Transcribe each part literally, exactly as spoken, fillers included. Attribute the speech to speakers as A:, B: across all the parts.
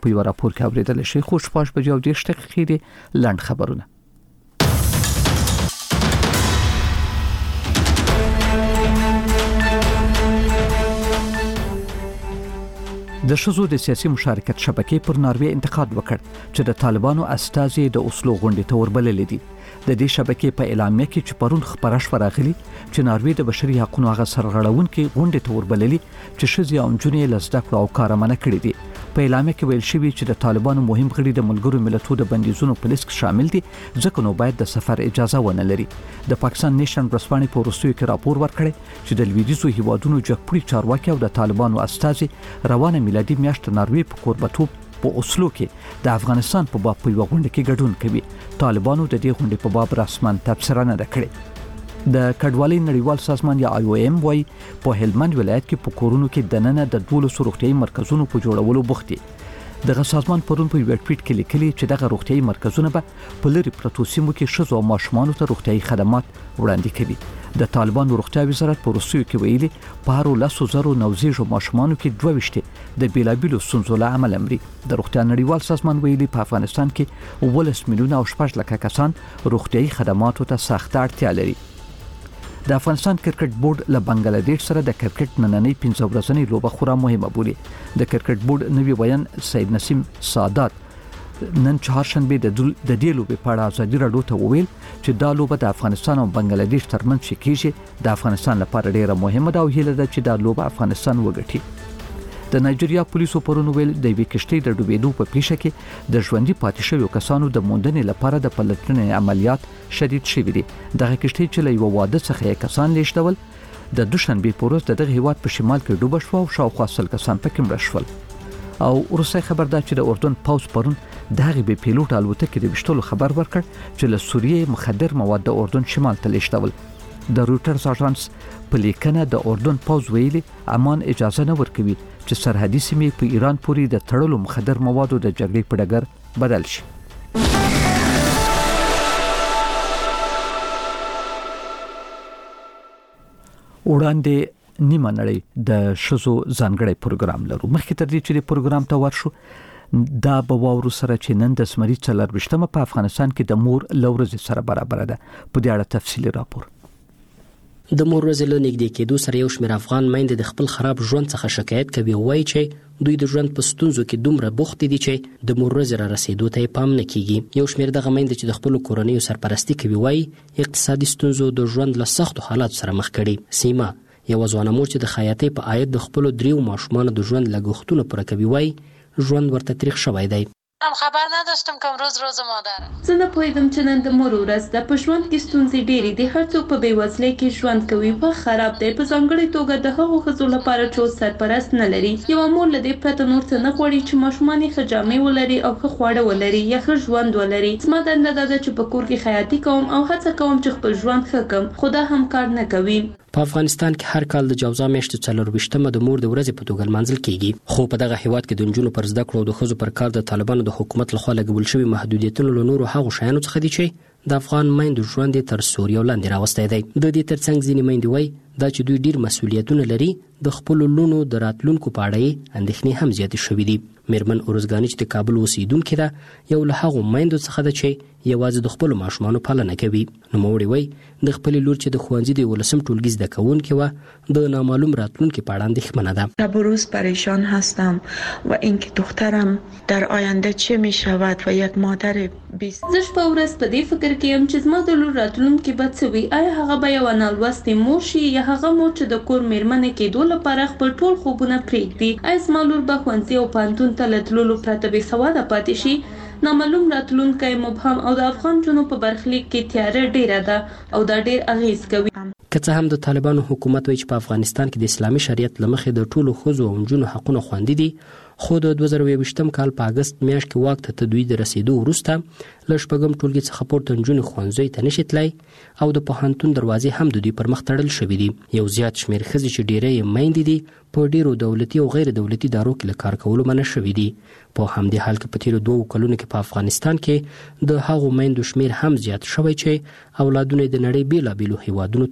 A: په یو راپور کې اوریدل شي. خو شپږ بجې او دېرش دقیقې دي لنډ خبرونه. د ښځو د سیاسي مشارکت شبکې پر ناروې انتقاد وکړ چې د طالبانو استازي د اوسلو غونډې ته وربللې دي. د دې شبکې په اعلامیه کې چې پرون خبره شوه راغلي چې ناروې د بشري حقوقو هغه سرغړونکي غونډې ته وربللي چې ښځې او نجونې له زده کړو او کاره منع کړي دي. په اعلامیه کې ویل شوي چې د طالبانو مهم غړي د ملګرو ملتونو د بندیزونو په لیست کې شامل دي، ځکه نو باید د سفر اجازه ونه لري. د پاکستان نیشن ورځپاڼې په وروستیو کې راپور ورکړی چې د لویدیځو هیوادونو جګپوړي چارواکي او د طالبانو استازي روانه میلادي میاشت ناروې په کوربتوب په اوسلو کې د افغانستان په باب په یو غونډه کې ګډون کوي. طالبانو د دې غونډې په باب رسماً تبصره نه کړې. د کډوالۍ نړیوال سازمان یا آی او ایم وايي په هلمند ولایت کې په کورونو کې دننه د دولسو روغتیايي مرکزونو په جوړولو بوخت دي. دغه سازمان پرون په یو ټویټ کې لیکلي چې دغه روغتیايي مرکزونه به په لرې پرتو سیمو کې ښځو او ماشومانو ته روغتیايي خدمات وړاندې کوي. د طالبانو روغتیا وزارت په وروستیو کې ویلي په هر لسو زرو نوزیږو ماشومانو کې دوه ویشت د بیلابیلو ستونزو له امله مري. د روغتیا نړیوال سازمان ویلي په افغانستان کې اوولس میلیونه او شپږ لکه کسان روغتیايي خدماتو ته سخته اړتیا لري. د افغانستان کرکټ بورډ له بنگلاديش سره د کرکټ نننۍ پنځه ورځنۍ لوبه خورا مهمه بولي. د کرکټ بورډ نوی ویان سید نسیم سادات نن چهارشنبه د د دې لوبې په اړه ازادي راډیو ته وویل چې دا لوبه د افغانستان او بنگلاديش ترمنځ چې کیږي د افغانستان لپاره ډیره مهمه ده او هیله ده چې دا لوبه افغانستان وګټي. د نایجیریا پولیسو پرون ویل د وی کشتۍ د ډوبېدو په پیښه کې د ژوندۍ پاتې شویو کسانو د موندنې لپاره د پلټنې عملیات شدید شوي دي. دغه کشتۍ چې له یو واده څخه یې کسان لیږدول د دوشنبه په ورځ د دغه هیواد په شمال کې ډوبه شو او شاوخوا سل کسان پکې مړه شول. او وروسته خبر ده چې د اردن پوز پرون د هغې بې پیلوټ الوتکې د وشتلو خبر ورکړ چې له سوریې مخدر مواد د اردن شمال ته لیږدول. د روټرز اژانس په لیکنه د اردن پوز ویلي امان اجازه نه ورکوي چې سرحدي سیمې په ایران پورې د تړلو مخدر موادو د جګړې په ډګر بدل شي. وړاندې نیمه نړۍ د ښځو ځانګړی پروګرام لرو. مخکې تر دې چې د پروګرام ته ورشو دا به واورو سره چې نن د زمري څلرویشتمه په افغانستان کې د مور له ورځې سره برابر ده. په دې اړه تفصیلي راپور.
B: د مور ورځې له نږدې کېدو سره یو شمېر افغان میندې د خپل خراب ژوند څخه شکایت کوي او وایي چې دوی د ژوند په ستونزو کې دومره بوخت دي چې د مور ورځې را رسېدو ته یې پام نه کیږي. یو شمېر دغه میندې چې د خپلو کورنیو سرپرستي کوي وایي اقتصادي ستونزو د ژوند له سختو حالاتو سره مخ کړي. سیمه یوه ځوانه مور چې د خیاطۍ په عاید د خپلو دریو ماشومانو د ژوند لګښتونه پوره کوي وایي ژوند ورته تریخ شوی دی.
C: هم خبر نداشتم که امروز روز مادره.
D: زه نه پوهیدم چې نن د مور ورځ ده. په ژوند کې ستونزې ډېرې دي. هر څوک په بېوزلۍ کې ژوند کوي. وخت خراب دی، په ځانګړې توګه د هغو ښځو لپاره چې اوس سرپرست نه لري. یوه مور له دې پرته نور څه نه غواړي چې ماشومان یې ښه جامې ولري او ښه خواړه ولري یا ښه ژوند ولري. زما دنده دا ده چې په کور کې خیاطي کوم او هڅه کوم چې خپل ژوند ښه کړم، خو دا هم کار نه کوي.
B: په افغانستان کې هر کال د جوزا میاشتې څلرویشتمه د مور د ورځې په توګه لمانځل کیږي. خو په دغه هیواد کې د نجونو پر زده کړو او د ښځو پر کار د طالبانو د حکومت لخوا لګول شوي محدودیتونه له نورو هغو شیانو څخه دي چې د افغان میندو ژوند یې تر سوریو لاندې راوستی دی. د دې ترڅنګ ځینې میندې وایي دا چې دوی ډیر مسؤلیتونه لري، د خپلو لوڼو د راتلونکو په اړه یې اندېښنې هم زیاتې شوي دي. میرمن اورزګاني چې د کابل اوسیدونکې ده یو له هغو میندو څخه ده چې یوازې د خپلو ماشومانو پالنه کوي. نوموړې وایي د خپلې لور چې د ښوونځي د یولسم ټولګي زده کوونکې وه د نامعلوم راتلونکي په اړه اندېښمنه ده.
E: شب و روز پریشان هستم و اینکه دخترم در آینده چه می شود و یک مادر بیست.
D: زه شپه ورځ په دې فکر کې یم چې زما د لور راتلونکي به څه وي. آیا هغه به یوه نالوستې مور شي یا هغه مور چې د کور میرمنې کېدو لپاره خپل ټول خوبونه پرېږدي؟ آیا زما لور به ښوونځي او پوهنتون ته له تللو پرته بې سواده پاتې شي؟ نامعلوم راتلونکی مبهم او د افغان جنوب په برخلیک کې تیاره ډیره ده او دا ډیر اغیز کوي.
B: که څه هم د طالبانو حکومت وایي چې په افغانستان کې د اسلامي شریعت له مخې د ټولو ښځو او نجونو حقونه خوندي دي، خو د دوه زره یوویشتم کال په اګست میاشت کې واک ته تدوی د رسیدو وروسته له شپږم ټولګي څخه پورته نجونې ښوونځیو ته نشي تللی او د پوهنتون دروازې هم د دوی پر مخ تړل شوي دي. یو زیات شمېر ښځې چې ډیری یې میندې دي په ډیرو دولتي او غیر دولتي ادارو کې له کار کولو منع شوي دي. په همدې حال کې په تیرو دوو کلونو کې په افغانستان کې د هغو میندو شمېر هم زیات شوی چې اولادونه د نړۍ بیلابیلو هیوادونو ته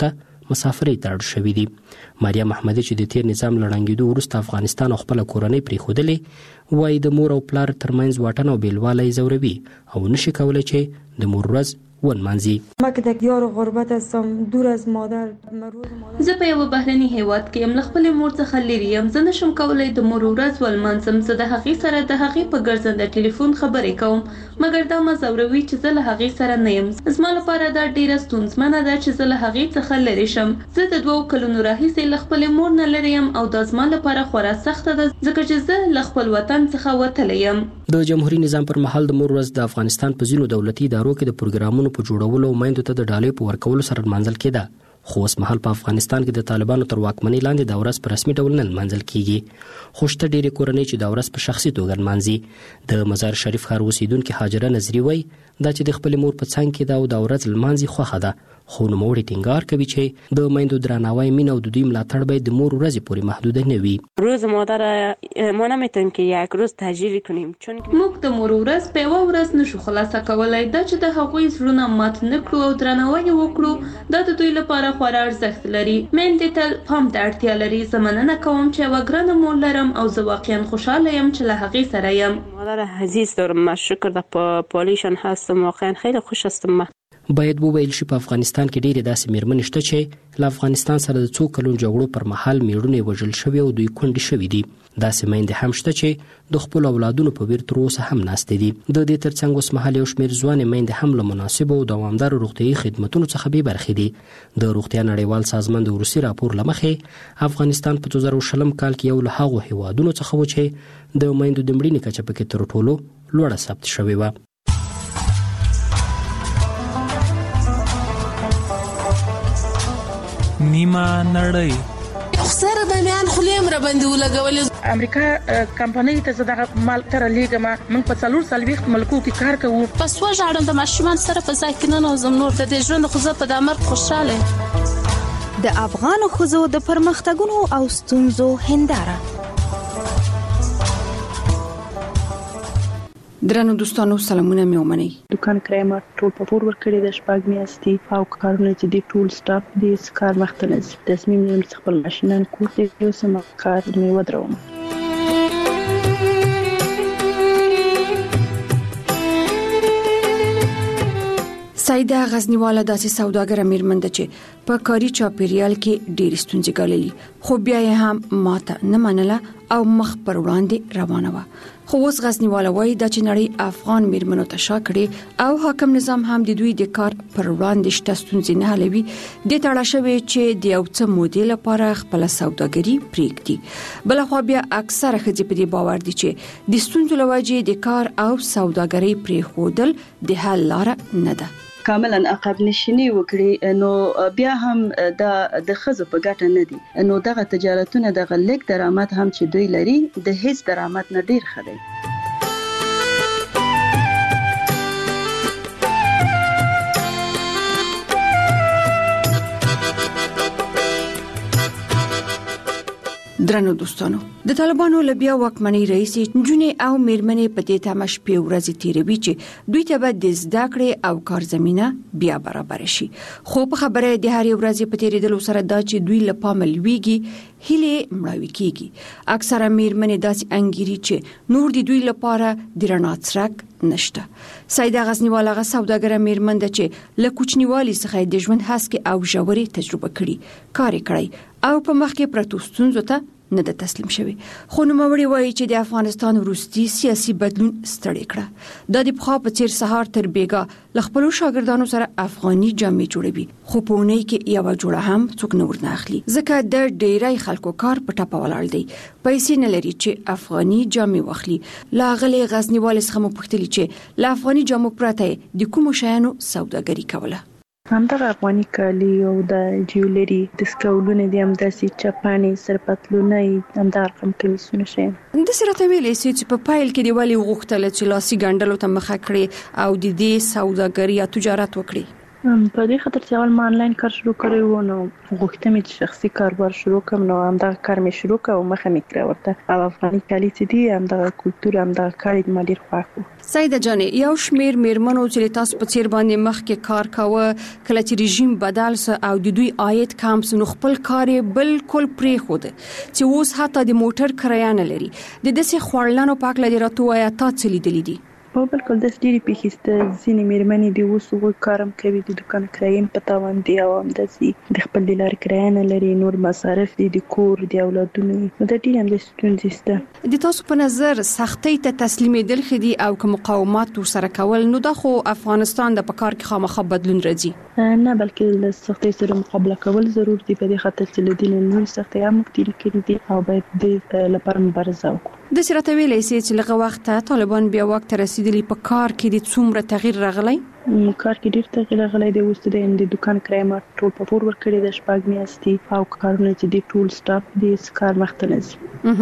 B: مسافرۍ ته اړ شوي دي. مریم احمدي چې د تیر نظام لړنګېدو وروسته افغانستان او خپله کورنۍ پرېښودلې، وایي د مور او پلار ترمنځ واټن او بېلوالی ځوروي او نشي کولی چې د مور ورځ ونمانځي.
F: ما که د یار غربت هستم، دور از مادر.
D: زه په یو بهرني هیواد کې یم، له خپلې مور څخه لرې یم. زه نشم کولی د مور ورځ ولمانځم. زه د هغې سره د هغې په ګرځنده ټلیفون خبرې کوم، مګر دا ما ځوروي چې زه له هغې سره نه یم. زما لپاره دا ډیره ستونزمنه ده چې زه له هغې څخه لرې شم. زه د دوو کلونو راهیسې له خپلې مور نه لرې یم او دا زما لپاره خورا سخته ده، ځکه چې زه له خپل وطن څخه وتلی یم.
B: د جمهوریت نظام پر مهال د مور ورځ د افغانستان په ځینو دولتي ادارو کې د پروګرامونو په جوړولو او میندو ته د ډالۍ په ورکولو سره لمانځل کېده. خو اوس مهال په افغانستان کې د طالبانو تر واکمنۍ لاندې دا ورځ په رسمي ډول نه لمانځل کېږي. خو شته ډېرې کورنۍ چې دا ورځ په شخصي توګه لمانځي. د مزار شریف ښار اوسیدونکې هاجره نظري وایي دا چې د خپلې مور په څنګ کې دا او دا ورځ لمانځي خوښه ده، خو نوموړی ټینګار کوي چې د میندو درناوی، مینه او د دوی ملاتړ باید د مور ورځې پورې محدوده نه وي.
G: روز مادر ما نمیتونیم که یک روز تجلیل کنیم، چون
D: موږ د مور ورځ په یوه ورځ نشو خلاصه کولای. دا چې د هغوی زړونه مات نه کړو او درناوی یې وکړو، دا د دوی لپاره خورا ارزښت لري. میندې تل پام ته اړتیا لري. زه مننه کوم چې یوه ګرانه مور لرم او زه واقعا خوشحاله یم چې له هغې سره یم.
G: مادر عزیز دارم، من شکر در پالیشان هستم، واقعا خیلی خوش هستم. من
B: باید وویل شي په افغانستان کې ډېرې داسې میرمنې شته چې له افغانستان سره د څو کلونو جګړو پر مهال میړونه وژل شوي او دوی کونډې شوي دي. داسې میندې هم شته چې د خپلو اولادونو په ویر تر اوسه هم ناستې دي. د دې ترڅنګ اوس مهال یو شمېر ځوانې میندې هم له مناسبو او دوامدارو روغتیایي خدمتونو څخه بې برخې دي. د روغتیا نړیوال سازمان د وروستي راپور له مخې افغانستان په دوه زره شلم کال کې یو له هغو هیوادونو څخه و چې د میندو د مړینې کچه پکې تر ټولو لوړه ثبت شوې وه.
H: نیمه نړۍ
I: سره د میان خلیم را باندې ولګولې.
J: امریکا کمپنۍ ته زه دغه مال تر لیږم. موږ په څلور څلوېښت ملکو کې کار کوو.
I: پس وژاړم د ماشومان سره په ځای کې ننوځم. نور د دې ژوند خو زه په دا مرګ خوشحاله.
K: د افغانو ښځو د پرمختګونو او ستونزو هنداره.
L: درنو دوستانو سلامونه مې ومنئ.
E: دکان کرایه ما ټول په پور ورکړی د شپږ میاشتې او کارونه چې دی ټول سټاپ دی کار مخته نه ځي. تصمیم نیول چې خپل ماشینان کور ته یوسم کار مې ودروم.
L: سایده غزنیواله داسې سوداګره میرمن ده چې په کاري چاپیریال کې ډېرې ستونزې ګاللې، خو بیا یې هم ماته نه منله او مخ پر وړاندې روانه وه. خو اوس غزنیواله وایي دا چې نړۍ افغان میرمنو ته شا کړې او حاکم نظام هم د دوی د کار پر وړاندې شته ستونزې نه حلوي. دې ته اړه شوې چې د یو څه مودې لپاره خپله سوداګري پرېږدي. بلخوا بیا اکثره ښځې په دې باور دي چې د ستونزو له وجې د کار او سوداګرۍ پرېښودل د حل لاره نه ده.
M: کاملا عقب نشینی وکړي نو بیا هم دا د ښځو په ګټه نه دي. نو دغه تجارتونه دغه لیک درآمد هم چې دوی لري د هیڅ درآمد نه ډیر ښه دی.
L: درنو دوستانو، د طالبانو له بیا واکمنۍ رئیسې نجونې او میرمنې په دې تمه شپې ورځې تیروي چې دوی ته به د زده کړې او کار زمینه بیا برابر شي. خو په خبره د هرې ورځې په تیریدلو سره دا چې دوی له پامه لویږي، هیلې مړاوې کیږي. اکثره میرمنې داسې انګیري چې نور د دوی لپاره د رڼا څرک نشته. سایده غزنیواله هغه سوداګره میرمن ده چې له کوچنیوالي څخه د ژوند هسکې او ژورې تجربه کړي، کار یې کړی او په مخ کې پرتو ستونزو ته نه ده تسلیم شوی. خو نوموړی وایي چې د افغانستان وروستي سیاسي بدلون ستړی کړه. دا د پخوا په څیر سهار تر بیګا له خپلو شاګردانو سره افغاني جامې جوړوي، خو په اونۍ کې یوه جوړه هم څوک نه ورنه اخلي، ځکه د ډیری خلکو کار په ټپه ولاړ دی. پیسې نه لري چې افغاني جامې واخلي. له هغې غزنیوالې څخه مو پوښتلي چې له افغاني جامو پرته د کومو شیانو سوداګري کوله.
E: همدغه افغاني کالي او د جیولري دسکولونه دي، همداسې چپانې، سرپتلونه، همدغه رقم کمیسونه شیان.
L: داسې راته ویلی سي چې په پایل کې دې ولې وغوښتله چې لاسي ګنډلو ته مخه کړې او د دې سوداګري یا تجارت وکړي؟
E: په دې خاطر چې اول ما انلاین کار شروع کړی و نو غوښتم چې شخصي کاروبار شروع کړم نو همدغه کار مې شروع کړ او مخه مې کړه ورته او افغاني کالي چې دي همدغه کلتور همدغه کار دې ما ډېر خوښ و.
L: سیده جانې یو شمیر میرمنو چې تاسو په څیر باندې مخکې کار کاوه کله چې رژیم بدل سه او د دوی عاید کم سه نو خپل کار بالکل پرې خود چې اوس حتی د موټر کرایه نه لري د دسې خورلانو پاک لري راته یا تا څه لیدلې دي؟
E: په بالکل د ډېری پیښسته ځینې میرمنې دی اوس وګ کارم کوي د دکان کرایم په تاوان دی او هم د د خپل لار کرایه نه لري نور مصارف دي د کور دی اولادونو د ډېر هم د ستونزې سته.
L: د تاسو په نظر سختۍ ته تسلیمېدل خدي او کوم مقاومت سره کول نو د خو افغانستان د پکار کې خامخا بدلون راځي
E: نه بلکې د سختۍ سره مقابله کول ضرور دي په دې خاطر چې لدین نور سختۍ هم مختلف کړي دي او باید د لپاره مبارزه وکړو.
L: د سرته ویلې چې لغه وخت طالبان بیا وخت رسیدلی په کار کې د څومره تغییر راغلی؟
E: کار کې ډېر تغییر راغلی دی اوس د دکان کرایه ما ټول په پور ورکړی د شپږ میاشتې او کارونه چې د ټول سټاف د کار مخته نه ځي.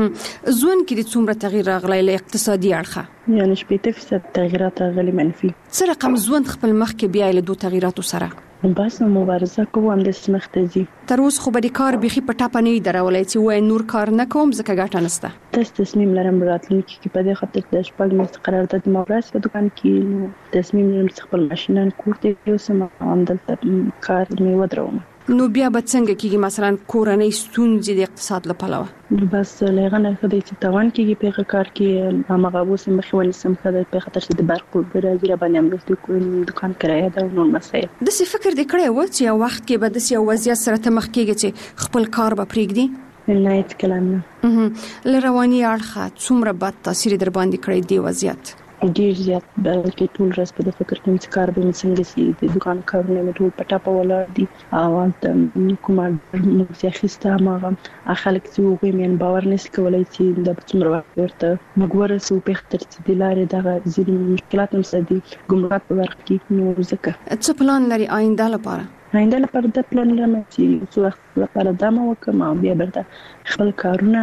L: ځوان کې د څومره تغییر راغلی له اقتصادي اړخه؟
E: یعنی شپږ فیصد تغیرات راغلي منفي.
L: څه رقم ځوان خپل مخ کې بیا له دوه تغیراتو سره؟
E: بس نو مبارزه کوو هم د سمخته ځي.
L: تر اوس خو به د کار بيخي په ټاپه نه درولای چې وای نور کار نه کوم ځکه ګټه نشته.
E: تاسو تصمیم لرم راتلونکي کې په دې خاطر د شپږ میاشتې قرارداد مورث په دکان کې نو تصمیم لرم چې خپل ماشینان کور ته یوسم هم دلته کار مې ودروم.
L: نو بیا به څنګه کېږي مثلا کورنۍ ستونزې د اقتصاد لپاره؟
E: بس لغنه خدای چې توان کېږي په کار کې هغه اوس مخې ونیسم خدای په خاطر چې د برق په راځي را باندې هم د دکان کرایه دا نور مسایل.
L: د څه فکر دې کړی و چې یو وخت کې به د یو وضعیت سره ته مخ کېږي چې خپل کار به پرېږدي؟
E: نه هیڅ کلام نه.
L: له رواني اړخه څومره بد تاثیر در باندې کړی دی وضعیت؟
E: ډیر زیات بلکې ټول ورځ په فکر کې چې کار به څنګه سي د دکان کارونه مې ټول پټه په ولاړ دي او انت کومه موږ خسته ما خلک چې وګوري مې باور نشي کولای چې د څومره وخت ورته موږ ورسو په خاطر چې د لارې دغه ځینې مشکلات هم سدي ګمرک په ورق کې نو ځکه
L: څه پلان لري آینده لپاره؟
E: آینده لپاره د پلان لرم چې څو وخت لپاره دمه وکم او بیا برته خپل کارونه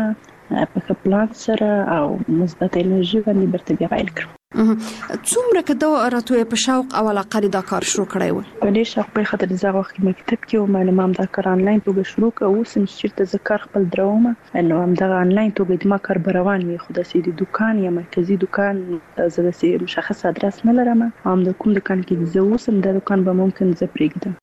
E: په پلان سره او مثبت انرژي باندې برته بیا پیل کړم.
L: څومره کدا راته په شوق او علاقه دا کار شروع کړی و؟
E: په دې شوق په خاطر زغه وخت مکتب کې او ما نام دا کار انلاین توګه شروع کړ او سم چې د ذکر خپل درومه انه هم دا انلاین توګه د ما کار روان وي خو د سیدی دکان یا مرکزی دکان زه د سي مشخص ادرس نه لرم هم د کوم دکان کې زه اوسم د دکان به ممکن زه پرېږدم.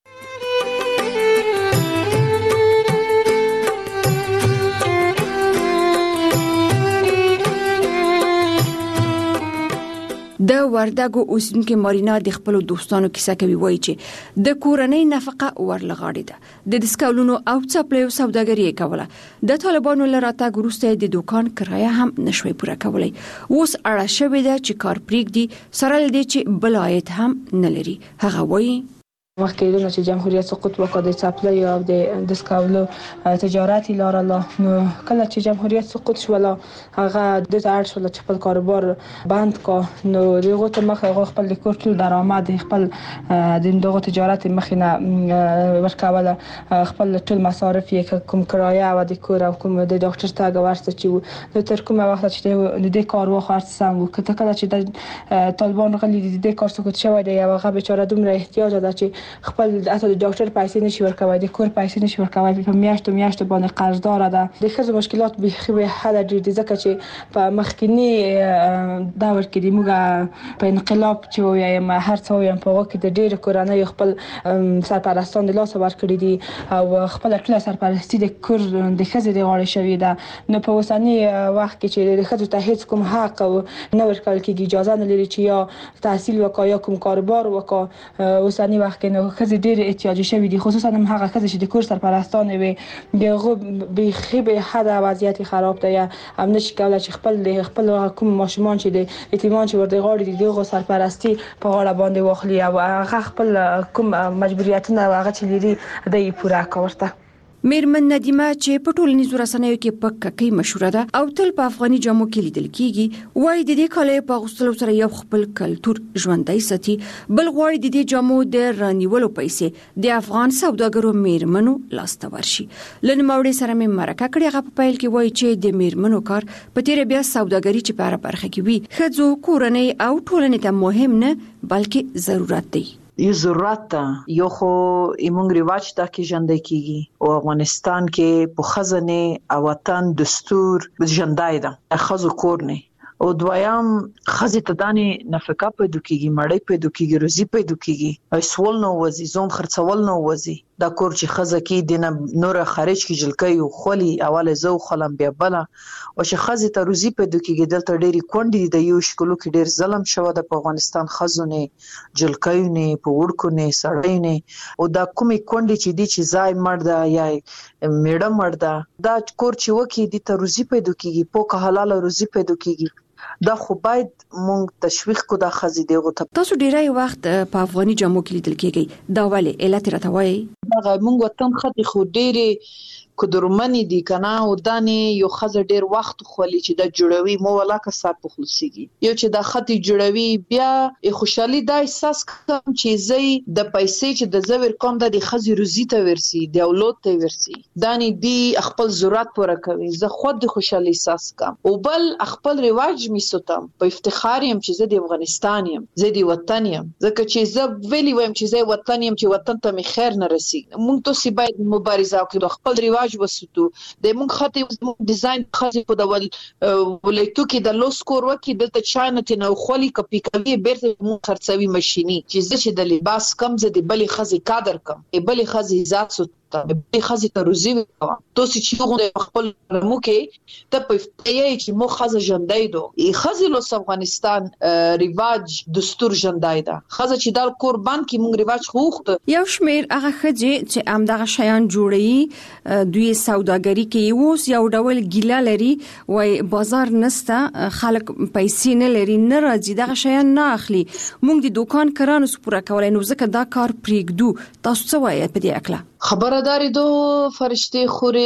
L: د وردګو اوسونکو مارینا د خپل دوستانو کیسه کوي وایي چې د کورنۍ نفقه ورلغاړي ده د ډسکاولونو او چپلیو سوداګري کوله د طالبانو لراته ګروسته د دکان کرایه هم نشوي پوره کولای اوس اړه شوې ده چې کار پریږدي سره لدی چې بلایت هم نه لري. هغه وایي
N: مخکې د چې جمهوریت سقوط وکړ د چپلی او د دسکاولو تجارت لاره الله نو کله چې جمهوریت سقوط شول هغه د اړ شول چې خپل کاروبار بند کا نو دغه ته مخه خپل کور ټول درآمد خپل د دغه تجارت مخینه ورکاوله خپل ټول مصارف یې کوم کرایه او د کور او کوم د ډاکټر ته ورسته چې نو تر کومه وخت چې د کار وخت سم وکړه کله چې د طالبان غلي د کار سقوط شوی دی هغه بیچاره دومره احتیاج ده چې خپل اته د ډاکټر پیسې نشي ورکوي د کور پیسې نشي ورکوي په میاشتو میاشتو باندې قرضدار ده د خزو مشکلات به خو حل ډیر ځکه چې په مخکینی دور کې د موږ په انقلاب چې وایم هر څو یم په وخت کې د ډیر کورنۍ خپل سرپرستان د لاس ور کړی دي او خپل ټول سرپرستی د کور د خزو د غاړې شوی ده نو په اوسنی وخت کې چې د خزو ته هیڅ کوم حق او نه ورکول کېږي اجازه نه لري چې یا تحصیل وکړي یا کوم کاروبار وکړي اوسنی وخت کې خزي ډېر احتیاجي شوی دي خصوصا هم هغه خزي چې د کور سرپرستان وي دغه به خيبه حدا وضعیت خراب دی هم نشي کولای چې خپل د خپل کوم ماشومان چې د یتیمان چې ورته غاړي دي دغه سرپرستی په غاړه باندې واخلي او هغه خپل کوم مجبوریتونه هغه چې لري د پوره کورته.
L: میرمن ندیمه چې په ټولنیزو رسنیو کې په ککې مشهوره ده او تل په افغاني جامو کې لیدل کیږي وایي د دې کالې په غوښتلو سره یو خپل کلچر ژوندۍ ساتي بل غواړي د دې جامو د رانیولو پیسې د افغان سوداګرو میرمنو لاسته ورشي. لن ماوړي سره مې مرکه کړې هغه په پیل کې وایي چې د میرمنو کار په تیر بیا سوداګري چې په اړه برخه کې وي خځو کورنۍ او ټولنې ته مهم نه بلکې ضرورت دی.
O: یو ضرورت ده یو خو ایمونګ ریواج دا کې ژوندۍ کیږي او افغانستان کې په خزانه او وطن دستور ژوندۍ ده خزو کور نه او دویم خزي ته داني نفقه پیدا کیږي مړی پیدا کیږي روزي پیدا کیږي ایسول نو وزي زوم خرڅول نو وزي دا کور چې خزه کې دینه نور خارج کی جلکې او خولي اوله زو خلم بیا بل او چې خزي ته روزي پیدا کیږي دلته ډېری کونډې د یو شکلو کې ډېر ظلم شوه د افغانستان خزونه جلکې نه په وړکو نه سړې نه او دا کومې کونډې چې دي چې ځای مرده یا میړه مرده دا کور چې وکی دي ته روزي پیدا کیږي په حلاله روزي پیدا کیږي دا خو باید مونږ تشویق کو دا خزي دیغه ته
L: تاسو ډیری وخت په افغاني جامو کې لیدل کېږي دا ولې علت راټوي
O: دا مونږ وطن خدي خو ډېری کدرمنی دي کنه او دانه یو خزه ډیر وخت خولي چې د جوړوي مو ولاکه سات په خلاصيږي یو چې د خطي جوړوي بیا خوشحالي د احساس کوم چې زی د پیسې چې د زویر کوم د خزي روزي ته ورسي د اولاد ته ورسي دانه دی خپل ضرورت پوره کوي زه خود د خوشحالي احساس کوم او بل خپل رواج می ستم په افتخار يم چې زه د افغانستان يم زه د وطن يم ځکه چې زه ویلی وایم چې زه وطن يم چې وطن ته می خیر نه رسي مونږ ته سی باید مبارزه وکړو خپل رواج وسوتو د مونږ خاطر ډیزاین خاطر په ډول ولایتو کې د لوس کور وکي د چانه نه خولي کپی کوي بیرته مونږ خرڅوي ماشيني چې زه چې د لباس کم زه د بلې خزي قادر کم بلې خزي ذات سوت به خزي ته روزي وکړه تو چې غوډه خپل مو کې ته په فتیه چې مو خزه ژوندۍ دو ای خزي له افغانستان ریواج دستور ژوندۍ ده خزه چې د قربان کې مونږ ریواج خوخت
L: یو شمیر هغه خځې چې ام دغه شیان جوړي دوی سوداګری کې اوس یو ډول ګیله لري وای بازار نسته خلک پیسې نه لري نه راځي دغه شیان نه اخلي مونږ د دکان کرانو سپوره کولای نو ځکه دا کار پریږدو تاسو څه وایي په دې اکله
O: خبرداري دو فرشتي خوري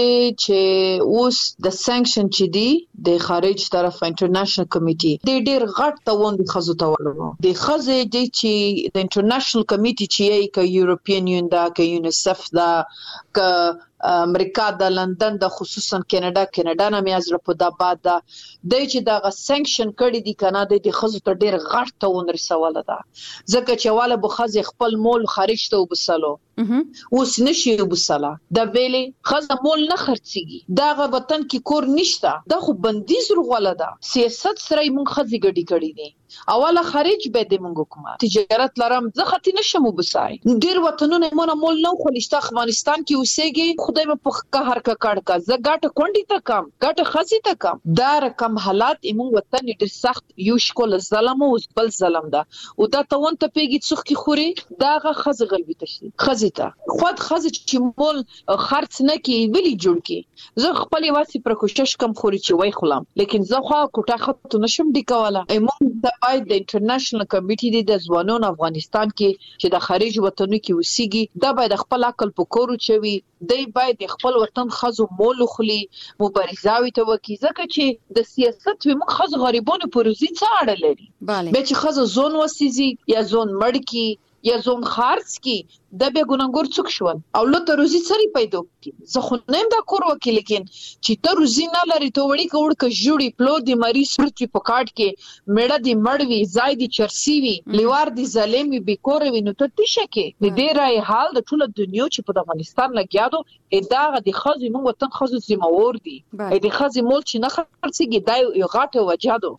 O: چې اوس د سانکشن چې دی د خارج طرف انټرنیشنل کمیټي د ډېر غټ توان د خزو تولو د خزه د چې د انټرنیشنل کمیټي چې ای ک یورپین یون دا ک یونیسف دا ک امریکا د لندن د خصوصا کینیډا کینیډا نه میازره په داباد د چې د سانکشن کړي دي کنه د خزو ته ډېر غټ توان رسوله ده ځکه چې واله بخزه خپل مول خارج ته وبسلو اوس نشي وبسلا د ویلې خزه مول نه خرڅيږي دا غ وطن کې کور نشته دا خو بندیز رغوله ده سیاست سره مونږ خزي ګډي کړي دي اوله خارج به د مونږ حکومت تجارت لرم زه ختی نشم وبسای ډیر وطنونه مونږ مول نه خلشت افغانستان کې اوسېږي خدای په قهر کا کړ کا زه ګټه کونډي ته کم ګټه خزي ته کم دا رقم حالات مونږ وطن ډیر سخت یو شکل ظلم او بل ظلم ده او دا توان ته پیږي څوک کی خوري دا غ خزي غلبي تشي خزي خود خزه چې مول خرڅ نه کی ویلی جوړ کی زه خپل واسي پر کوشش کم خوري چې وای خلم لیکن زه خو کوټه خط نشم دی کوله ایمون د باید د انټرنیشنل کمیټي د ځوانانو افغانستان کې چې د خارج وطنو کې وسیږي دا باید خپل عقل په کورو چوي دی باید خپل وطن خزو مول خلی مبارزاوي ته وکي ځکه چې د سیاست و موږ خزو غریبانو پروزي څه اړه لري به چې خزو زون وسیږي یا زون مړ کی یا زون خارج کی د به ګونګور څوک شول او لته روزي سری پیدا کی زه خو نیم دا کور وکي لیکن چې ته روزي نه لري ته وړي کوړ ک جوړي پلو دی مری سړچې په کاټ کې میړه دی مړوي زای دی چرسی وی لیوار دی ظالمي به کور وی نو ته تشه کې د دې راي حال د ټول دنیا چې په افغانستان لګیادو اداغه د خزي مو وطن خزو زموور دي د خزي مول چې نه خرڅيږي دا یو غاټه وجادو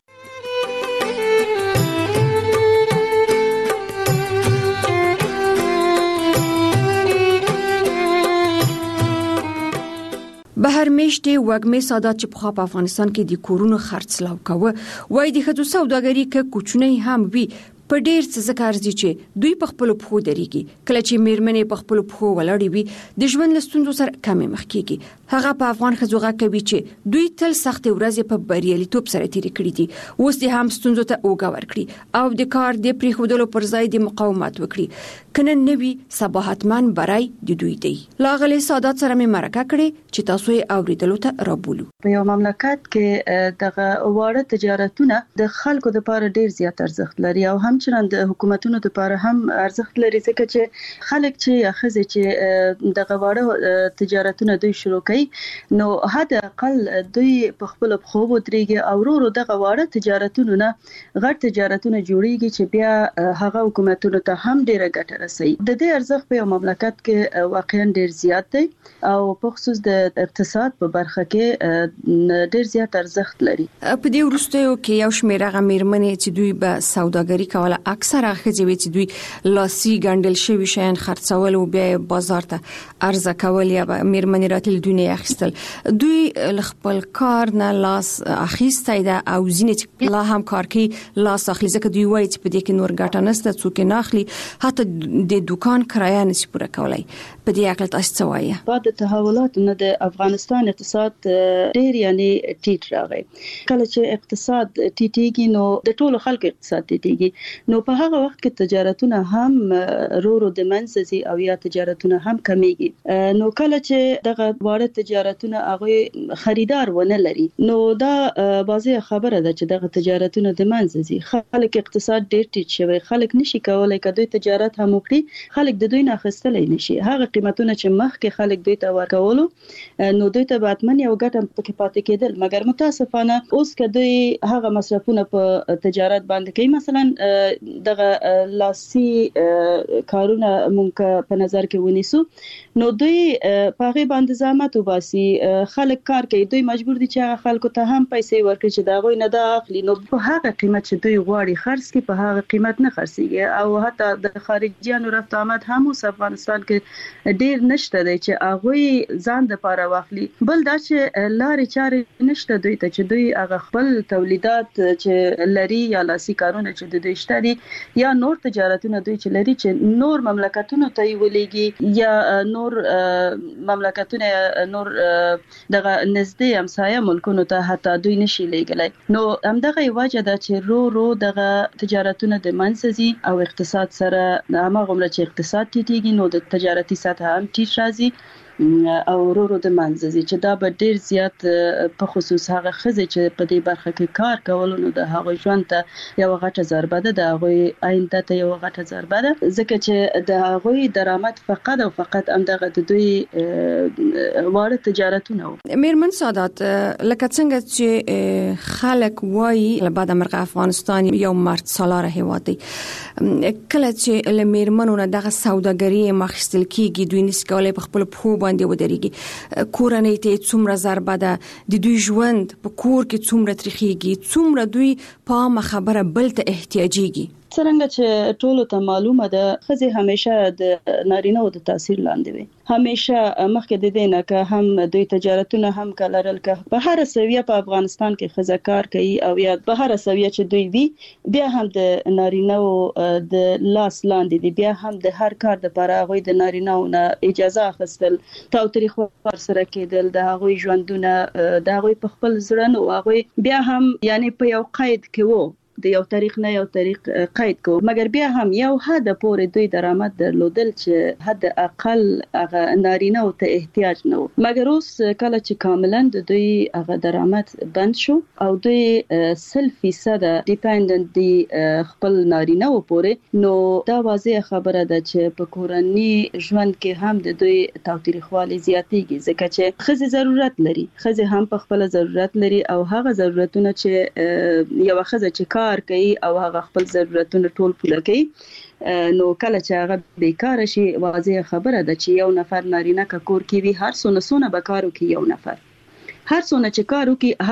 L: بهر میشته وګمې ساده چې په خاپ افغانستان کې د کورونو خرڅلاو کوي وای د خدو سوداګری کې کوچنی هم وي په ډیر څه ذکر دي چې دوی په خپل پخو دريږي کله چې میرمنې په خپل پخو ولاړې وي د ژوند لستوندو سره کمې مخ کیږي هغه په افغان خزوغه کوي چې دوی تل سخت ورځې په بریالیتوب سره تیر کړی دي اوس د هم ستونزو ته اوګه ورکړي او د کار د پریخودلو پر ځای د مقاومت وکړي کنه نوي صباحتمن برای د دوی دی لاغلي سادات سره مې مرکه کړي چې تاسو یې اوریدلو ته رابولو
M: په یو مملکت کې دغه واړه تجارتونه د خلکو لپاره ډیر زیات ارزښت لري او هم همچنان د حکومتونو لپاره هم ارزښت لري ځکه چې خلک چې یا خزه چې د غواړه تجارتونه دوی شروع کړي نو حد اقل دوی په خپل خو ودرېږي او ورو د غواړه تجارتونه نه غټ تجارتونه جوړيږي چې بیا هغه حکومتونو ته هم ډیره ګټه رسي. د دې ارزښت په مملکت کې واقعا ډیر زیات دی او په خصوص د اقتصاد په برخه کې ډیر زیات ارزښت لري.
L: په دې وروستیو کې یو شمېر هغه میرمنې چې دوی به سوداګري کوله اکثره ښځې چې دوی لاسي ګڼل شوی شیان خرڅول او بیا بازار ته عرضه کول یا میرمنې راتل دنیا اخیستل دوی خپل کار نه لاس اخیسته ده او ځینې لا هم کار کوي لاس اخلي ځکه دوی وایي چې په دې کې نور ګټه نشته څوک نه اخلي حتی د دکان کرایه نشي پوره کولای. په دې اړه تاسو څه وایي؟
M: بعد تحولات نه د افغانستان اقتصاد ډیر یعنی ټیټ راغی. کله چې اقتصاد ټیټیږي نو د ټولو خلکو اقتصاد ټیټیږي نو په هغه وخت کې تجارتونه هم رورو د منځي او یا تجارتونه هم کمیږي. نو کله چې دغه واړه تجارتونه هغه خریدار ونه لري نو دا بازي خبره ده چې دغه تجارتونه د منځي خلک اقتصاد ډیر ټیټ شوی خلک نشي کولای کدوې تجارت هم وکړي خلک د دوی نه خستلای نشي. هغه قیمتونه چې مخکې خلک دوی ته ورکولو نو دوی ته باتمن یو ګټه پکې پاتې کېدل مګر متاسفانه اوس کدوې هغه مصرفونه په تجارت باندې کوي. مثلا دغه لاسي کارونه مونږ په نظر کې ونیسو نو دوی په هغه باندې زحمت وباسي خلک کار کوي دوی مجبور دي چې خلکو ته هم پیسې ورکړي چې دا غوي نه دا اخلي نو په هغه قیمت چې دوی غواړي خرڅ کوي په هغه قیمت نه خرڅيږي او حتی د خارجيانو رفت آمد هم اوس افغانستان کې ډیر نشته دی چې هغه ځان د پاره واخلي. بل دا چې لارې چارې نشته دوی ته چې دوی هغه خپل تولیدات چې لري یا لاسي کارونه چې د دوی شته دي یا نور تجارتونه دوی چې لري چې نور مملکتونو ته ولېږي یا نور مملکتونه نور دغه نږدې همسایه ملکونو ته حتی دوی نشي لېږلای. نو همدغه وجه ده چې رو رو دغه تجارتونه د منځي او اقتصاد سره هغه عمره چې اقتصاد ټیټیږي نو د تجارتي سطح هم ټیټ راځي او ورو د منځي چې دا به ډیر زیات په خصوص هغه خزه چې په دې برخه کې کار کول نو د هغه ژوند ته یو غټه ضربه ده د هغه آینده ته یو غټه ضربه ده ځکه چې د هغه درآمد فقط او فقط همدغه د دوی واره تجارتونه.
L: میرمن سادات لکه څنګه چې خلک وایي بعد مرغه افغانستان یو مرد سالار هیواد دی کله چې لمیرمنو نه دغه سوداګري مخستل کیږي دوی نس کولای په خپل په باندې ودرېږي کورنۍ ته څومره ضربه ده د دوی ژوند په کور کې څومره تریخيږي څومره دوی په خبره بل ته احتیاجيږي.
M: څنګه چې ټولو ته معلومه ده خزه همیشه د نارینه او د تاثیر لاندې وي همیشه مخکې د دې نه که هم دوی تجارتونه هم کلرل که په هر سویه په افغانستان کې خزه کار کوي او یا په هر سویه چې دوی وي بیا هم د نارینه او د لاس لاندې دي بیا هم د هر کار لپاره غوي د نارینه او اجازه اخیستل تاوتریخ ور سره کېدل د هغوی ژوندونه د هغوی په خپل ځړن او هغوی بیا هم یعنی په یو قید کې وو د یو تاریخ نه یو تاریخ قید کو مګر بیا هم یو حد پورې دوی درآمد درلودل چې حد اقل هغه نارینه او ته احتیاج نه مګر اوس کله چې کاملا دوی هغه درآمد بند شو او دوی سل فیصد ډیپندنت دي خپل نارینه او پورې نو دا واضح خبره ده چې په کورنۍ ژوند کې هم د دوی تاوتریخوالي زیاتېږي ځکه چې خزه ضرورت لري خزه هم په خپل ضرورت لري او هغه ضرورتونه چې یو خزه چې کار کوي او هغه خپل ضرورتونه ټول پوره کوي نو کله چې هغه بیکاره شي واضح خبره ده چې یو نفر نارینه کا کور کې وي هر څونه څونه به کارو کې یو نفر هر څونه چې کارو کې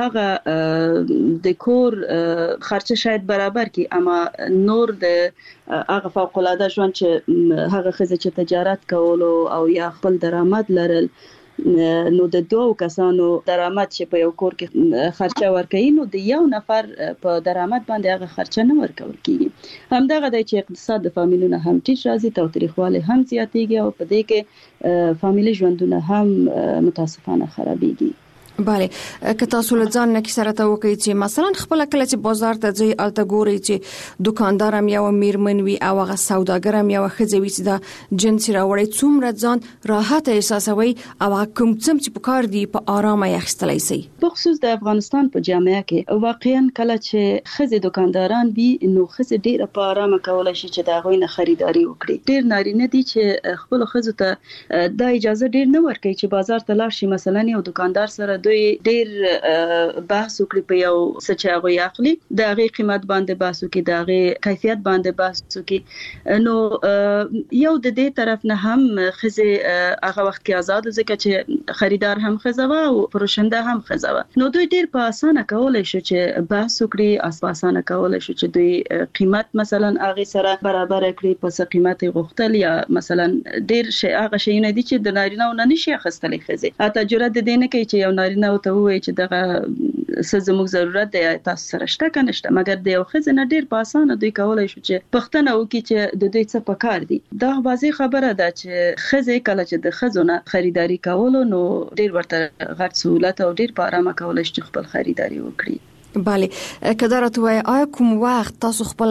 M: هغه د کور خرچه شاید برابر کی اما نور د هغه فوق العاده ژوند چې هغه خزه چې تجارت کول او یا خپل درآمد لرل نو د دوه کسانو درآمد چې په یو کور کې خرچه ورکړي نو د یو نفر په درآمد باندې هغه خرچه نه ورکول کیږي همدغه د چې اقتصاد د فامیلونو هم ټیټ راځي تاوتریخواله هم زیاتېږي او په دې کې فامیلي ژوندونه هم متاسفانه خرابېږي.
L: bale که تاسو له ځان نه کی سره ته وکړئ چې مثلا خپل کله چې بازار ته ځي الته ګوري چې دکاندار هم یو میرمن وي او هغه سوداګر هم یو خځوي چې دا جنس راوړي څومره ځان راحت احساسوي او کوم څه چې په کار دی په آرامه یخستلای شي.
M: بخصوص د افغانستان په جامعه کې واقعا کله چې خځې دکانداران وي نو خځې ډېر په آرامه کولای شي چې دا غوي نه خریداري وکړي. ډېر نارینه دي چې خپل خځو ته دا اجازه ډېر نه ورکوي چې بازار ته لاړ شي مثلا یو دکاندار سره دوی ډېر بحث وکړي په یو څه چې هغه اخلي د هغه قیمت باندې بحث وکړي د هغه کیفیت باندې بحث وکړي. نو یو د دې طرف نه هم خځې هغه وخت کې آزاد ځکه چې خریدار هم خځه او پروشنده هم خځه نو دوی ډېر په اسانه کولای شي چې بحث وکړي اس په اسانه کولای شي چې دوی قیمت مثلا هغه سره برابر کړي په څه قیمت غوښتل یا مثلا ډېر شي هغه شي نه دي چې د نارینه نه نشي اخستلې خځې اته جرأت دې نه کوي چې یو نارینه او ته وایي چې دغه څه زموږ ضرورت دی تاسو سره شته کنه شته مګر د یو خځې نه ډېر په اسانه دوی کولای شي چې پښتنه وکړي چې د دوی څه پکار دي. دا واضح خبره ده چې خځې کله چې د خځونه خریداري کول نو ډېر ورته غټ سہولت او ډېر په آرامه کولای شي خپل خریداري وکړي.
L: بله کدارت وای آیا کوم وخت تاسو خپل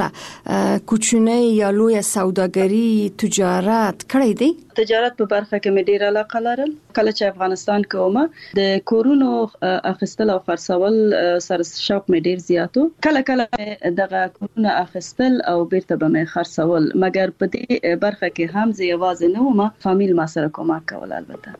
L: کوچنی یا لوی سوداګری تجارت کړی دی؟
M: تجارت په برخه کې مې ډیر علاقه لرم. کله چې افغانستان کومه د کورونو اخیستل او خرڅول سره شوق مې ډیر زیاتو. کله کله دغه کورونه اخیستل او بیرته به مې خرڅول مګر په دې برخه کې هم زه یوازې نه وم فامیل ما سره کومک کول. البته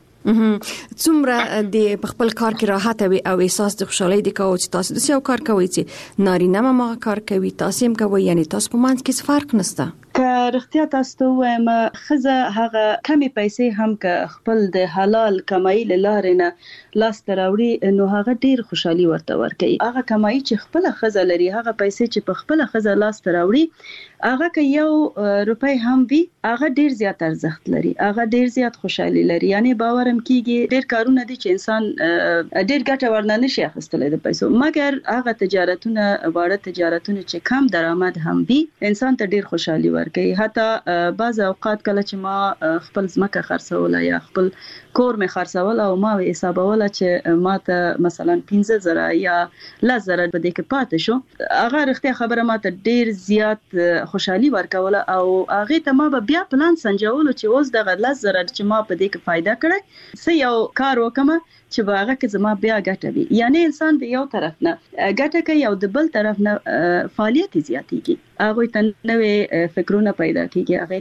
L: څومره د خپل کار کې راحت وي او احساس د خوشحالۍ د کوي چې تاسو د یو کار کوي چې نارینه ما کار کوي تاسو هم کوي یعنی تاسو په منځ کې فرق نشته.
M: که رښتیا تاسو ته وایم خزه هغه کمی پیسې هم که خپل د حلال کمایي لارې نه لاس تراوړي نو هغه ډیر خوشحالي ورته ورکوي. هغه کمایي چې خپل خزه لري هغه پیسې چې په خپل خزه لاس تراوړي هغه که یو روپۍ هم وي هغه ډیر زیات ارزښت لري هغه ډیر زیات خوشحالي لري. یعنی باورم کیږي ډیر کارونه دي چې انسان ډیر ګټه ورنه نشي اخیستلای د پیسو مګر هغه تجارتونه واړه تجارتونه چې کم درآمد هم وي انسان ته ډیر خوشحالي ورکوي. حتی بعض اوقات کله چې ما خپل ځمکه خرڅوله یا خپل کور مې خرڅول او ما حسابوله چې ما ته مثلا پنځه زره یا لس زره په دې کې پاتې شو هغه رښتیا خبره ما ته ډیر زیات خوشحالي ورکوله او هغه ته ما بیا پلان سنجولو چې اوس دغه لس زره چې ما په دې کې فائدہ کړی څه یو کار وکم چې باغه کې زما بیا ګټه وي. یعنی انسان د یو طرف نه ګټه کوي او د بل طرف نه فعالیت زیاتېږي هغه ته نوې فکرونه پیدا کیږي هغه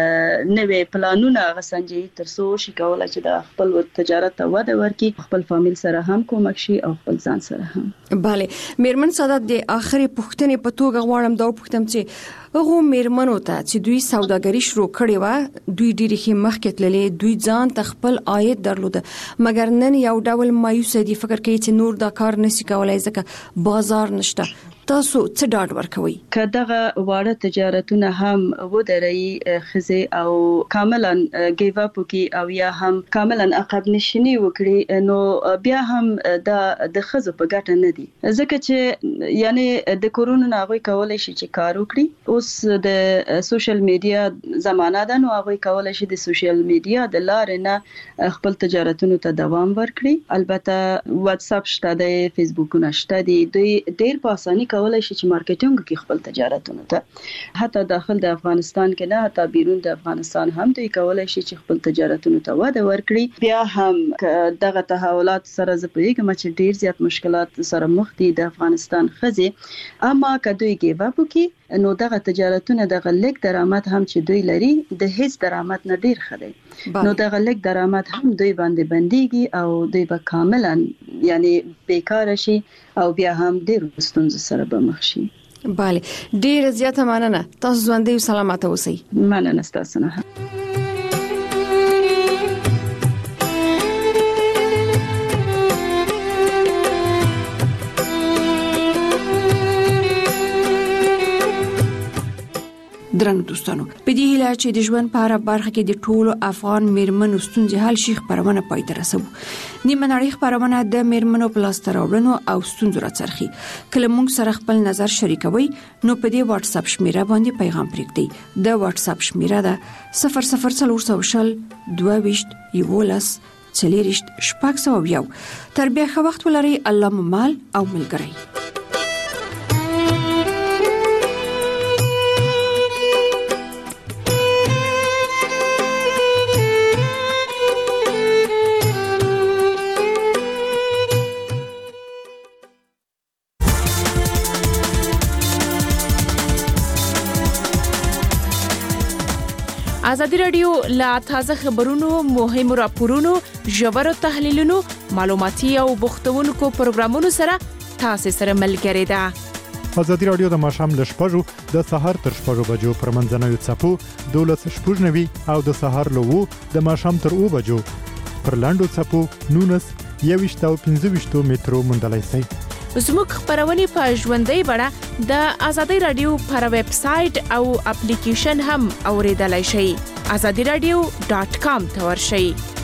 M: ته نوې پلانونه غسنجي تر څو شي کولای چې د خپل تجارت ته وده ورکړي خپل فامیل سره هم کومک شي او خپل ځان سره هم.
L: bale میرمن سعادت د اخري پوښتنې په توګه غواړم دا پوښتم چې هغه میرمنو ته چې دوی سوداګری شروع کړې و دوی ډېری خې مخکې تللې دوی ځان ته خپل عاید درلود مګر نن یو ډول مایوس دي فکر کوي چې نور دا کار نشي کولای ځکه بازار نشته. تاسو څه ډاډ ورکوي
M: که دغه واړه تجارتونه هم ودري خزه او کاملا گیو اپ کی او یا هم کاملا عقب نشینی وکړي نو بیا هم د د خزه په ګټه نه دي ځکه چې یعنی د کورونا ناغوي کولای شي چې کار وکړي. اوس د سوشل میډیا زمانہ ده نو هغه کولای شي د سوشل میډیا د لارې نه خپل تجارتونو ته دوام ورکړي. البته واتس اپ شته د فیسبوک نشته دي دوی ډیر په اساني کولای شي چې مارکیټینګ کې خپل تجارتونه ته حتی داخل د افغانستان کې نه حتی بیرون د افغانستان هم دوی کولای شي چې خپل تجارتونه ته وده ورکړي. بیا هم دغه تحولات سره زپېږم چې ډیر زیات مشکلات سره مخ دي د افغانستان خزه اما کدوې کې وبکي نو دغه تجارتونه دغه لیک درآمد هم چې دوی لري د هیڅ درآمد نه ډیر خدي نو دغه لیک درآمد هم دوی باندې بنديږي او دوی به کاملا یعنی بیکار شي او بیا هم ډیر ستونزې سره به مخ شي.
L: bale ډیر زیاته مننه تاسو ژوندۍ او سلامت اوسئ.
M: مننه تاسو نه.
L: درنو دوستانو په دې هیله چې د ژوند په اړه برخه کې د ټولو افغان میرمنو ستونزې حل شي خبرونه پای ته رسوو. نیمه نړۍ خبرونه د میرمنو په لاس راوړنو او ستونزو راڅرخي. کله موږ سره خپل نظر شریکوي نو په دې واتس اپ شمیره باندې پیغام پرېږدئ. د واتس اپ شمیره ده صفر صفر څلور سل دوه ویشت یولس څلېرشت شپږ سوه یو. تر بیا ښه وخت ولرئ. الله مو مال او ملګری.
P: ازادي رادیو لا تازه خبرونو، مهمو راپورونو، ژورو تحلیلونو، معلوماتي او بوختونکو پروګرامونو سره تاسو سره ملګری ده.
Q: ازادي رادیو د ماښام له شپږو د سهار تر شپږو بجو پر منځنوي څپو دولس شپږ نوي او د سهار له وو د ماښام تر اوه بجو پر لاندو څپو نونس یويشت او پنځه ویشت مترو موندلای شئ.
P: زموږ خبرونه په ژوندۍ بڼه د ازادي رادیو پر ویب سټ او اپلیکیشن هم اوریدلای شئ. azadi radio dot com ته ورشئ.